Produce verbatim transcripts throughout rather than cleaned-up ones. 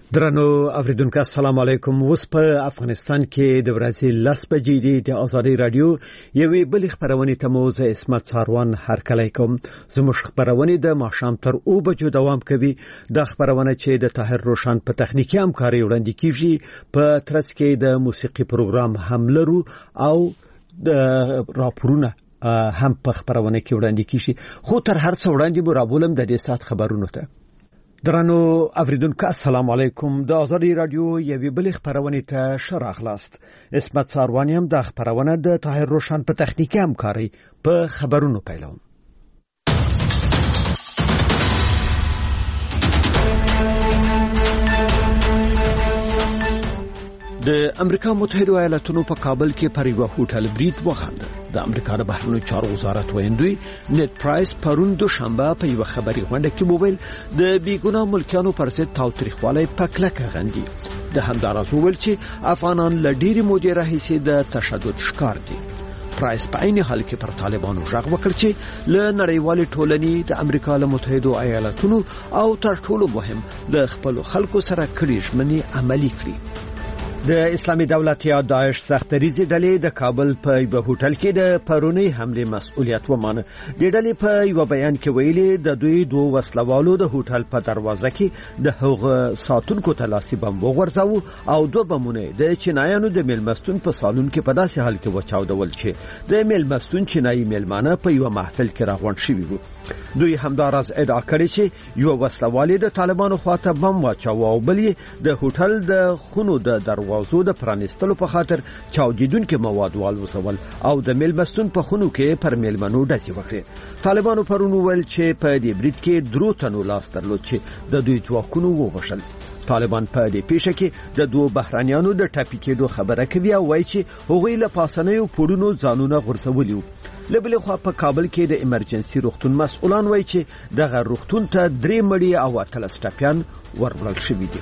درنو اوریدونکو السلام علیکم. اوس په افغانستان کې د ورځې لس بجې دی. د ازادي رادیو یوې بل خبرونه ته مو زه اسمت ساروان هرکلی کوم. زموږ خبرونه د ماښام تر او بجو دوام کوي. د خبرونه چې د طاهر روشن په تخنیکی همکاري وړاندې کیږي، په ترڅ کې د موسیقي پروګرام هم لرو او د راپورونه هم په خبرونه کې وړاندې کیږي. خو تر هر څه وړاندې مو راولم د دې سات خبرونه ته. درنو اوریدونکو السلام علیکم. د ازادي رادیو یوې بل خبرونه ته شراغلاست. اسمت ساروانی هم د خبرونه د طاهر روشن په تخنیکی همکاري په خبرونو پیلوم. د امریکا متحده ایالاتونو په کابل کې پر یو هوټل برید وغنده. د امریکا د بهرنیو چارو وزارت ویندوی نت پرایس پرون دوشنبه په یو خبري غونډه کې وویل د بیګونا ملکیانو پر ضد تاوتریخوالی په کلکه غندي. د همدارس وویل چې افغانان له ډېرې مودې راهیسې د تشدد ښکار دي. پرایس په عین حال کې پر طالبانو غږ وکړ چې له نړیوال ټولنې د امریکا له متحده ایالاتونو او تر ټولو مهم د خپل خلکو سره کړي ژمنې عملي کړي. د اسلامي دولت یا داعش سختریزي ډلې د کابل په یو هوټل کې د پرونی حمله مسؤلیت ومانه. د ډلې په یو بیان کې ویلي د دوی دوه وسلوالو د هوټل په دروازه کې د هغه ساتونکو ته لاسي بم وغورځاو او دوه بمونه د چینایانو د میلمستون په سالون کې په داسې حال کې وچاودول چې د میلمستون چینایي میلمانه په یو محفل کې راغونډ شوي وو. دوی همداراز ادعا کړې چې یو وسلوال د طالبانو خواته بم واچاو او بل د هوټل د خونو د دروازو د پرانستلو په خاطر چاودیدونکو مواد والوسول او د میلمستون په خونو کې پر میلمنو ډزې وکړې. طالبانو پرون ویل چې په دې برید کې درو تنو لاس درلود چې د دوی ځواکونو ووژل. طالبان په دې پیښه کې د دوه بهرانيانو د ټاپي کېدو خبره کوي او وایي چې هغوی له پاسنیو پوړونو ځانونه غورځولي وو. لبلې خو په کابل کې د ایمرجنسي روغتون مسؤلان وایي چې دغه روغتون ته درې مړي او اتلس ټپيان ورغول شوي دي.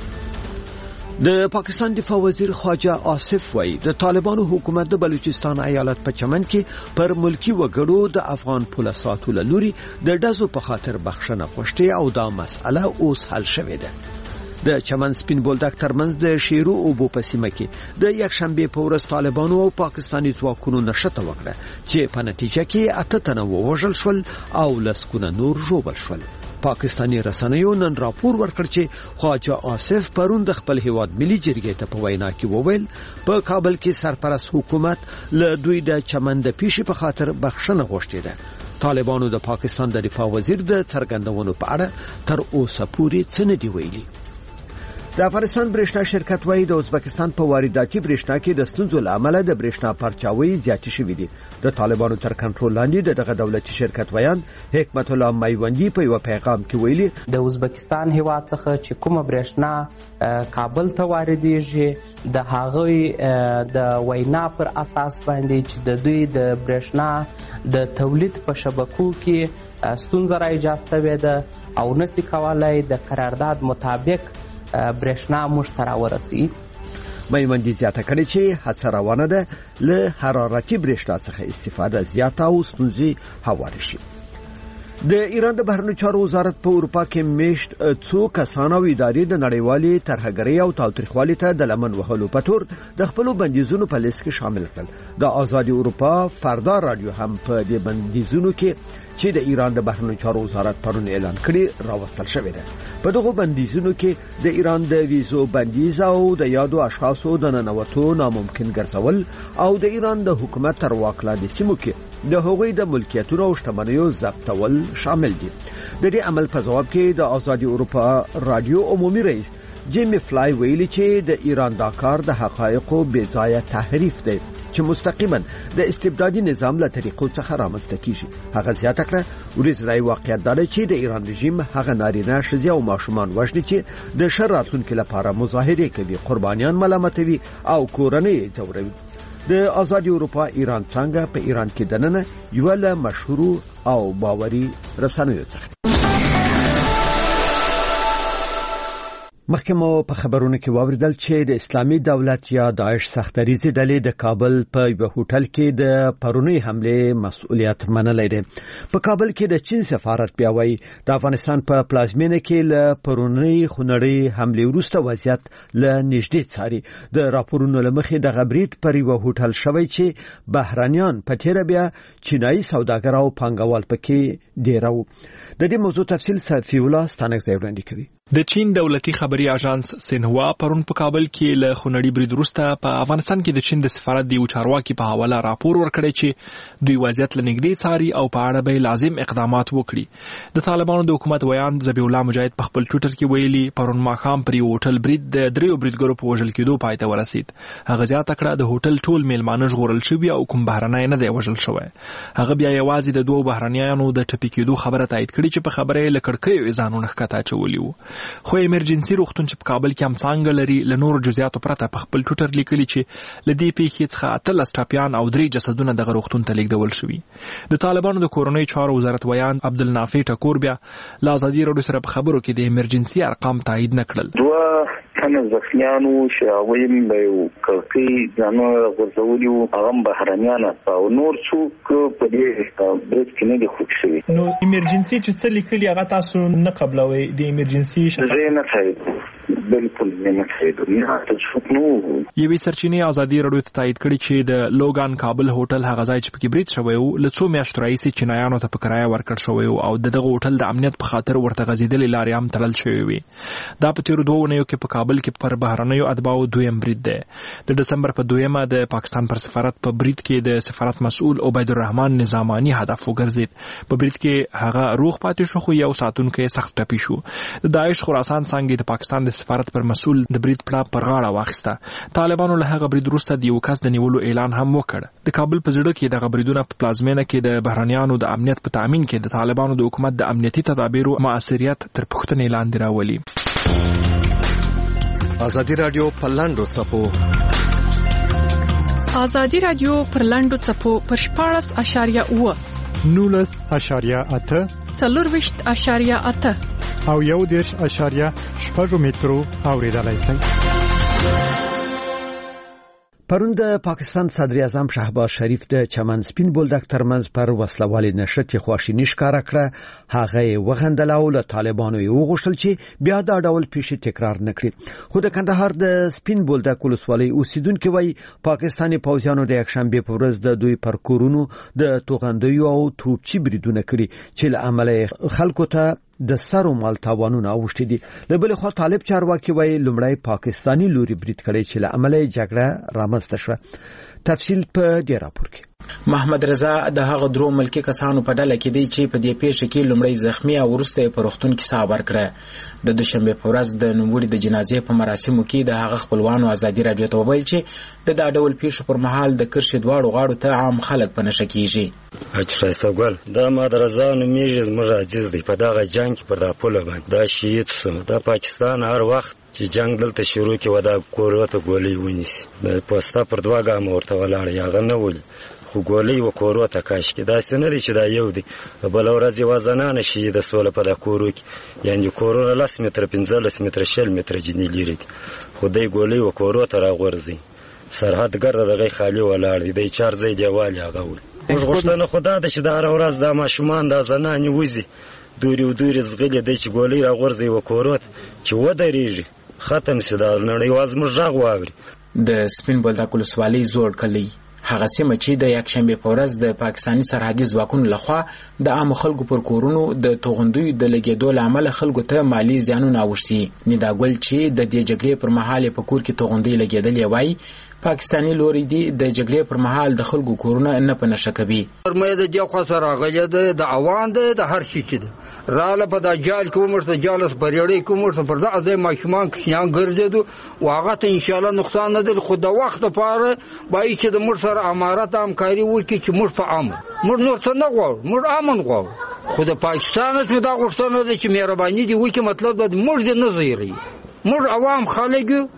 د پاکستان دفاع وزیر خواجه آصف وایي د طالبانو حکومت د بلوچستان ایالت په چمن کې پر ملکی وګړو د افغان پولیسو له لوري د ډزو په خاطر بخښنه غوښتي او دا مسأله اوس حل شوې ده. د چمن سپین بولدک ترمنځ د شیرو او بو په سیمه کې د یک شنبه په ورځ طالبانو او پاکستاني ځواکونو نشته وکړه چې په نتیجه کې اته تنه ووژل شول او لسکونه نور ژوبل شول. پاکستاني رسنیو نن راپور ورکړ چې خواجه آصف پرون د خپل هیواد ملي جرګې ته په وینا کې وویل په کابل کې سرپرست حکومت له دوی د چمن د پیښې په خاطر بخښنه غوښتې ده. طالبانو د پاکستان د دفاع وزیر د څرګندونو په اړه تر اوسه پورې څه نه دی ویلي. د افغانستان برېښنا شرکت وایي د ازبکستان په وارداتي برېښنا کې د ستونزو له امله د برېښنا پرچاوي زیاتې شوې دي. د طالبانو تر کنټرول لاندې دغه دولتي شرکت ویان حکمت الله میوندی په یو پیغام کې ویلي د ازبکستان هیواد څخه چې کومه برېښنا کابل ته واردېږي د هغوی د وینا پر اساس باندې چې د دوی د برېښنا د تولید په شبکو کې ستونزه را ایجاد شوې ده او نشي کولای د قرارداد مطابق برېښنا موږ ته راورسي. میوندي زیاته کړې چې هڅه روانه ده له حرارتي برېښنا څخه استفاده زیاته او ستونزې هوارې شي. د ایران د بهرنیو چارو وزارت په اروپا کې میشت څو کسان او ادارې د نړیوالي ترهګرۍ او تاوتریخوالي ته د لمن وهلو په تور د خپل بندیزونو په لیست کې شامل کړل. د آزادي اروپا فردا رادیو هم په دې بندیزونو کې چې د ایران د بهرنیو چارو وزارت پرون اعلان کړی راوستل شوی دی. په دغه بندیزونو کې د ایران د ویزو بندیز او د یادو اشخاصو د ننوتو ناممکن ګرځول او د ایران د حکومت تر واک لاندې سیمو کې د هغوی د ملکیتونو او شتمنیو ضبطول شامل دي. د دې عمل په جواب کې د آزادي اروپا رادیو عمومي رئیس جیمی فلای ویلي چې د ایران دا کار د حقایقو بې ځایه تحریف دی چې مستقیما د استبدادي نظام له طریقو څخه رامنځته کیږي. هغه زیاته کړه ورځنی واقعیت دا دی چې د ایران رژیم هغه نارینه ښځې او ماشومان وژني چې د شر راتلونکو لپاره مظاهره کوي، قربانیان ملامتوي او کورنۍ ځوروي. د آزادي اروپا ایران څنګه په ایران کې دننه یو له مشهور او باوري رسنیو څخه. مخکې مو په خبرونو کې واوریدل چې د اسلامي دولت یا داعش سختریزي ډلې د کابل په یو هوټل کې د پرونی حمله مسؤلیت منلې ده. په کابل کې د چین سفارت بیا وایي د افغانستان په پلازمینه کې له پرونی خونړۍ حمله وروسته وضعیت له نږدې څاري. د راپورونو لمخې د غبرید پر یو هوټل شوی چې بهرانيان په تیر بیا چینایي سوداګر او پانګوال پکې ډیرو. د دې موضوع تفصیل صفی الله ستانک ځای وړاندې کوي. د چین دولتي خبري اژانس سینهوا پرون په کابل کې له خونړي برید وروسته په افغانستان کې د چین د سفارت دی چارواکي په حواله راپور ورکړی چې دوی وضعیت لنګدي څاري او په اړه به لازم اقدامات وکړي. د طالبانو د حکومت ویان ذبیح الله مجاهد په خپل ټویټر کې ویلي پرون ماښام پر یو هوټل برید د دریو بریدګرو په وژل کېدو پای ته ورسید. هغه زیاته کړه د هوټل ټول میلمانه ژغورل شوي او کوم بهرنی نه دی وژل شوی. هغه بیا یوازې د دوه بهرنیانو د ټپي کېدو خبره تایید کړي چې په خبره یې له کړکیو ځانونه ښکته اچولي وو. خو ایمرجنسي روغتون چې په کابل کې هم څانګه لري له نورو جزئیاتو پرته په خپل ټویټر لیکلي چې له دې پیښې څخه اتلس ټپیان او درې جسدونه دغه روغتون ته لیږدول شوي. د طالبانو د کورنۍ چارو وزارت ویان عبدالنافع ټکور بیا له ازادي راډیو سره په خبرو کې د ایمرجنسي ارقام تایید نه کړل. دوه تنه زخمیانو شاویم به یو کړکۍ ځانونه غورځولي وو، هغه هم بهرنیان او نور څوک په دې برید کې نه دي خوږ شوي. نو ایمرجنسي چې څه لیکلي هغه تاسو نه قبلوئ؟ د ایمرجنسي زه نه تایید بالکل نه تایید نه څه نو یوې سرچینې ازادي راډیو ته تایید کړي چې د لوګان کابل هوټل هغه ځای چې پکې برید شوی و له څو میاشتو راهیسې چینایانو ته په کرایه ورکړل شوی و او دغه هوټل د امنیت په خاطر ورته غځېدلې لارې هم تړل شوې وې. دا په تیرو دوه اونیو کې په کابل کې پر بهرنیو اتباعو دویم برید دی. د ډسمبر په دویمه د پاکستان پر سفارت په برید کې د سفارت مسؤل عبید الرحمن نظامانی هدف وګرځید. په برید کې هغه روغ پاتې شو خو یو ساتونکی سخت ټپي شو. د داعش خراسان څانګې د پاکستان د سفارت پر مسؤل د برید پړه پر غاړه واخیسته. طالبانو له هغه برید وروسته د یو کس د نیولو اعلان هم وکړ. د کابل په زړه کې د بریدونو په پلازمینه کې د بهرنیانو د امنیت په تامین کې د طالبانو د حکومت د امنیتي تدابیرو مؤثریت تر پوښتنې لاندې راولي. ازادي راډیو په لاندو څپو ازادي راډیو پر لاندو څپو پر شپاړس اشاریه اوه نولس اشاریه اته څلورویشت اشاریه اته او یو دېرش اشاریه شپږ مترو اوریدلای شئ. پرون د پاکستان صدر اعظم شهباز شریف د چمن سپین بولدک ترمنځ پر وسلوالي نشته خواشینی ښکارا کړه. هغه وغندل او له طالبانو یو غوښتل چې بیا دا ډول پیښې تکرار نکړي. خو د کندهار د سپین بولدک ولسوالۍ اوسیدونکو وایي پاکستاني پوځیانو د یکشنبه په ورځ د دوی پر کورونو د توغندیو او توپچي بریدونه کړي چې له عمله خلکو ته د سرو مال تاوانونه اوښتي دي. د بل خو طالب چارواکي وایي لومړی پاکستاني لوري برید کړي چې له عمله جګړه رامنځته شوه. تفصیل په دې راپور کې. محمد رضا د هغه درو ملکی کسانو په ډله کې دی چې په دې پیښه کې لومړی زخمی او وروسته په روغتون کې ساه ورکړه. د دوشنبه په ورځ د نوموړي د جنازې په مراسمو کې د هغه خپلوانو ازادي راډیو ته وویل چې د دا ډول پیښو پر مهال د کرښې دواړو غاړو ته عام خلک په نشه کیږي. اچراسته ګل دا محمد رضا نومیږي زموږ عزیز دی. په دغه جنگ کې پر دا پوله باندې دا شهید شو. د پاکستان هر وخت چې جنگ دلته شروع کې ودا کوروته ګولې ونیسي د پوسټا پر دوا ګام ورته ولاړ یا غنول خو ګولې و کوروته کاش کې دا سنري چې دا یو دی بل ورځ وزنانه شي د سوله په د کورو کې یعنی کورونه لاس متر پنځلس متر شل متر جنې لري خو دای ګولې و کوروته راغورځي سرحد ګرد دغه خالی ولاړ دی چار ځای دیوال هغه ول موږ غوښتنه خدا د چې دا ورځ د ماشومان د زنانې وځي دوری و دوری زغلی د چې ګولې راغورځي و کوروت چې ودرېږي ختم سي دا نړیواز مرغ واوري. د سپین بولدک ولسوالۍ زوړ کلی هغه سیمه چې د یکشنبه په ورځ د پاکستاني سرحدي ځواکونو لخوا د عام خلکو پر کورونو د توغندوی د لګیدو لامل خلکو ته مالی زیانونه اوښتي. ندا ګل چې د دې جګړې پر مهال په کور کې توغندوی لګیدلې وای پاکستاني لوري دی د جګړې پر مهال د خلکو کورونه نه په نشه کوي. مې د دې خو سره غلې ده د اوان ده د هر شي چې ده رااله په د جال کومر ته جالس پرېړې کومر ته پر دا د ماشومان کښیان ګرځېدو واغه ته ان شاء الله نقصان نه دل خو د وخت لپاره بای چې د مر سره امارات همکاري وکړي چې مر په امن مر نور څه نه غواړو مر امن غواړو خو د پاکستان ته دا غوښتنه ده چې مهرباني دی وکړي مطلب د مر دې نه زیری مر عوام خلک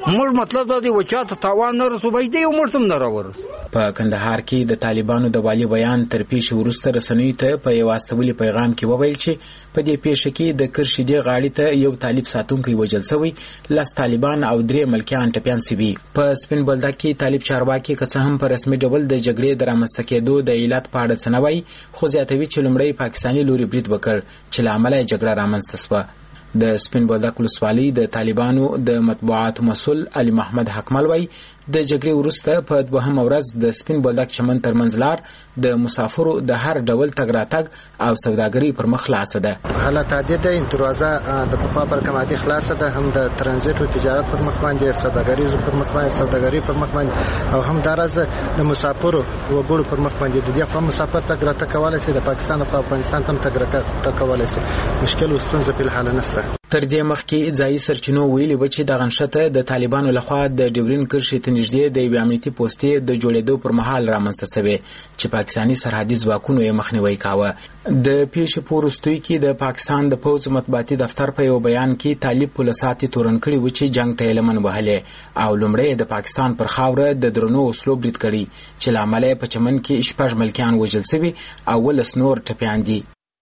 موږ مطلب دا دی و چاته تاوان نه رسوبای دی موږ تم نه راورس. په کندهار کې د طالبانو د والي بیان تر پیښې وروسته رسنیو ته په یو استولي پیغام کې وویل چې په دې پیښه کې د کرشدي غاړې ته یو طالب ساتونکی وژل شوی، لس طالبان او درې ملکیان ټپیان شوي. په سپین بولدک کې طالب چارواکي که څه هم په رسمي ډول د جګړې د رامنځته کېدو د علت په اړه څه نه وایي، خو زیاتوي چې لومړی پاکستاني لوري برید وکړ چې له امله یې جګړه رامنځته شوه. د سپین بولدک ولسوالۍ د طالبانو د مطبوعاتو مسؤل علي محمد حکمل وایي د جګړې وروسته په دوهمه ورځ د سپین بولدک چمن ترمنځ لار د مسافرو د هر ډول تګ راتګ او سوداګرۍ پر مخ خلاصه ده. حالت عادي ده، دروازه د پخوا پر کوم عادي خلاصه ده، هم د ترانزیت او تجارت پر مخ باندې، سوداګرۍ پر مخ باندې، سوداګرۍ پر مخ باندې، او هم درازه د مسافرو وګړو پر مخ باندې د دې په مسافر تګ راتګ کولای شي، د پاکستان او افغانستان هم تګ راتګ کولای شي. مشکل او ستونزه په حال نشته. تر دې مخکې ځایي سرچینو ویلي و چې د غنښته د طالبانو لخوا د ډیورین کرښې ته نږدې د یوې امنیتي پوستې د جوړېدو پر مهال رامنځته شوې چې پاکستاني سرحدي ځواکونو یې مخنیوی کاوه. د پیښې په وروستیو کې د پاکستان د پوځ مطبوعاتي دفتر په یو بیان کې طالب پولیساتي تورن کړي و چې جنگ ته یې لمن وهلې او لومړی د پاکستان پر خاوره د درنو وسلو برید کړي چې له امله یې په چمن کې شپږ ملکیان وژل شوي او ولس نور ټپیان دي.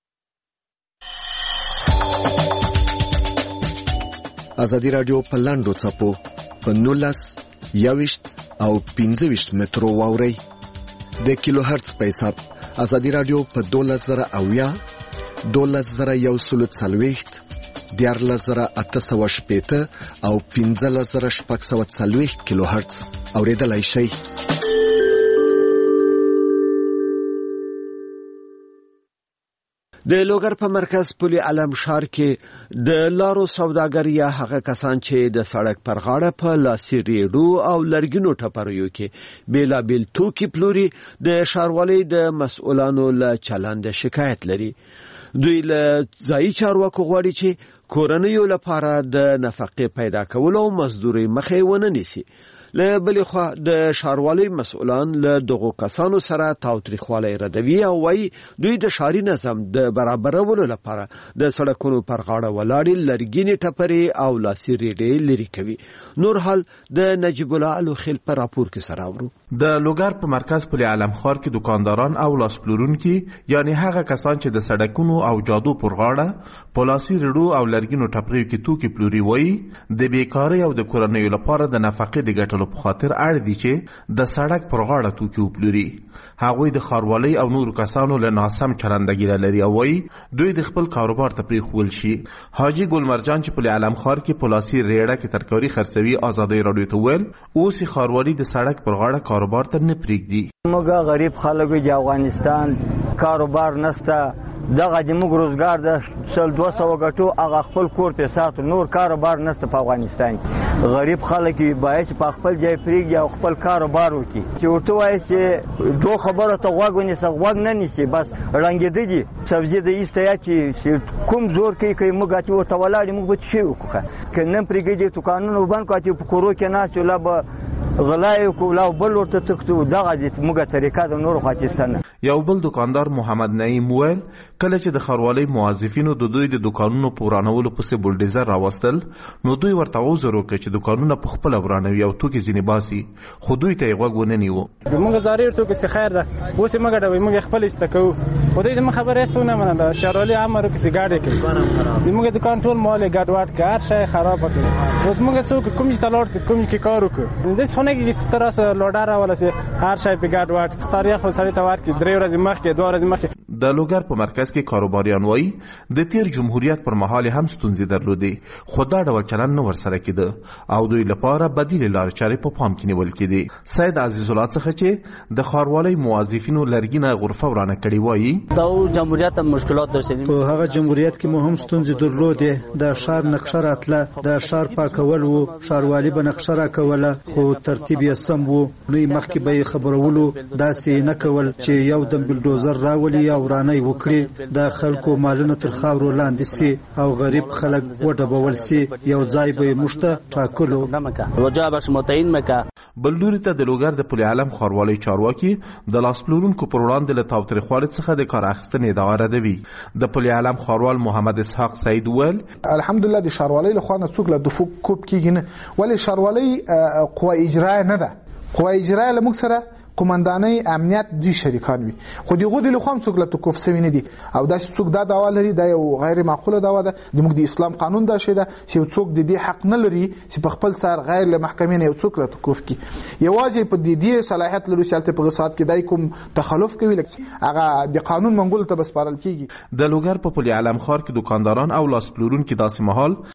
ازادي رادیو په لاندو څپو په نولس یوشت او پنځه ویشت مترو واوري د کیلو هرتز په حساب. ازادي رادیو په دولس زره اویا، دولس زره یو سلو څلوېښت، دیارلس زره اته سوه شپېته او پنځلس زره شپږ سوه څلوېښت کیلو هرتز اوریدلای شئ. د لوګر په مرکز پل علم ښار کې د لارو سوداګر یا هغه کسان چې د سړک پر غاړه په لاسي ریډو او لرګینو ټپریو کې بیلابیل توکي پلوري د ښاروالۍ د مسؤلانو له چلند شکایت لري. دوی له ځایي چارواکو غواړي چې کورنیو لپاره د نفقې پیدا کولو او مزدوري مخې ونه نیسي. له بلې خوا د ښاروالۍ مسؤلان له دغو کسانو سره تاوتریخوالی ردوي او وایي دوی د ښاري نظم د برابرولو لپاره د سړکونو پر غاړه ولاړې لرګینې ټپرې او لاسي ریډې لرې کوي. نور حال د نجیب الله الوخیل په راپور کې سره اورو. د لوګر په مرکز پل علم ښار کې دکانداران او لاس پلورونکي یعنی هغه کسان چې د سړکونو او جادو پر غاړه په لاسي ریډو او لرګینو ټپریو کې توکي پلوري وایي د بیکارۍ او د کورنیو لپاره د نفقې د ګټلو په خاطر اړ دي چې د سړک پر غاړه توکي وپلوري. هغوی د ښاروالۍ او نورو کسانو له ناسم چلندګي لري او وایي دوی د خپل کاروبار ته پرېښول شي. حاجي ګلمرجان چې پل علم ښار کې په لاسي ریډه کې ترکاري خرڅوي ازادۍ راډیو ته وویل اوس یې ښاروالي د سړک پر غاړه کاروبار ته نه پرېږدي. موږ غریب خلک د افغانستان کاروبار نشته، دغه د موږ روزګار د سل دوه سوه ګټو هغه خپل کور ته ساتو، نور کاروبار نشته په افغانستان کې. غریب خلک باید چې په خپل ځای پرېږدي او خپل کاروبار وکړي. چې ورته وایي چې دو خبرو ته غوږ ونیسه، غوږ نه نیسي، بس ړنګېده دي. سبزي د ایسته یا چې کوم زور کوي کوي موږ اتې ورته ولاړ موږ به څه شی وکړو که نه پرېږدي دوکانونه وبند کړو اتې په کورو کې ناست یو لا به غلای کو لا بل ورته تختو دغه د موږ طریقه د نور خاطستانه. یو بل دکاندار محمد نعیم وویل کله چې د ښاروالۍ موظفینو د دوی د دکانونو په ورانولو پسې بولډیزر راوستل نو دوی ورته عذر وکړ چې دکانونه په خپله ورانوي او توکي ځینې باسي، خو دوی ته یې غوږ ونه نیو. موږ زاریر توکي چې خیر ده اوس یې مه ګډوئ، موږ خپل ایسته کوو، خو دوی زموږ خبره هېڅ ونه منله. ښاروالي امر وکړي چې ګاډ یې کړي، زموږ دکان ټول مال یې ګډوډ کړه، هر شی یې خرابه کړه. اوس موږ څه وکړو، کوم ته لاړ شو، کوم کې کار وکړو. داسې خو نه کېږي چې ته راسه لوډر راولسې هر شی پې ګډوډ تاریخ خو سړي ته ورکړي درې ورځې مخکې دوه ورځې مخکې. د لوګر په مرکز کې کاروباریان وایي د تیر جمهوریت پر مهال هم ستونزې درلودې، خو دا ډول چلند نه ورسره کېده او دوی لپاره بدیلې لارې چارې په پام کې نیول کېدې. سید عزیز الله څخه چې د ښاروالۍ موظفینو لرګینه غرفه ورانه کړې وایي دا جمهوریت هم مشکلات داشتیم. په هغه جمهوریت کې مو هم ستونزې درلودې، د ښار نقشه راتله، د ښار پاکول وو، ښاروالي به نقشه راکوله خو ترتیب یې سم وو، نوی مخکې به یې خبرولو، داسې نه کول چې یو یو دم بلډوزر راولي او رانه وکړي د خلکو مالونه تر خاورو لاندې سي او غریب خلک وډبول سي یو ځای به مشته ټاکلو وجابش متعین مکا بلډوري ته د لوګر د پل علم خاروالۍ چارواکي د لاس پلورونکو پر وړاندې له تاوتریخوالي څخه د کار اخیستنې ادعا ردوي. د پل علم خاروال محمد اسحاق سعید ویل الحمدلله د ښاروالۍ لخوا نه څوک له دفوع کوب کیږي نه، ولې ښاروالۍ قوه اجرایه نه ده. قوه اجرایه له موږ سره قومندانۍ امنیت دوی شریکان وي، خو دغه د لخوا هم څوک له توقف سوي نه دي او دا څوک دا دعوا لري دا یو غیر معقوله دعوا ده. د موږ د اسلام قانون دا شی ده چې څوک د دې حق نه لري چې په خپل سر غیر له محکمې نه یو څوک له توقف کی. یوازې په دې دې صلاحیت لري چې په غصات کې دای کوم تخلف کوي هغه د قانون منګول ته بسپارل کیږي. د لوګر په پل علم خار کې دکانداران او لاس پلورونکو داسې مهال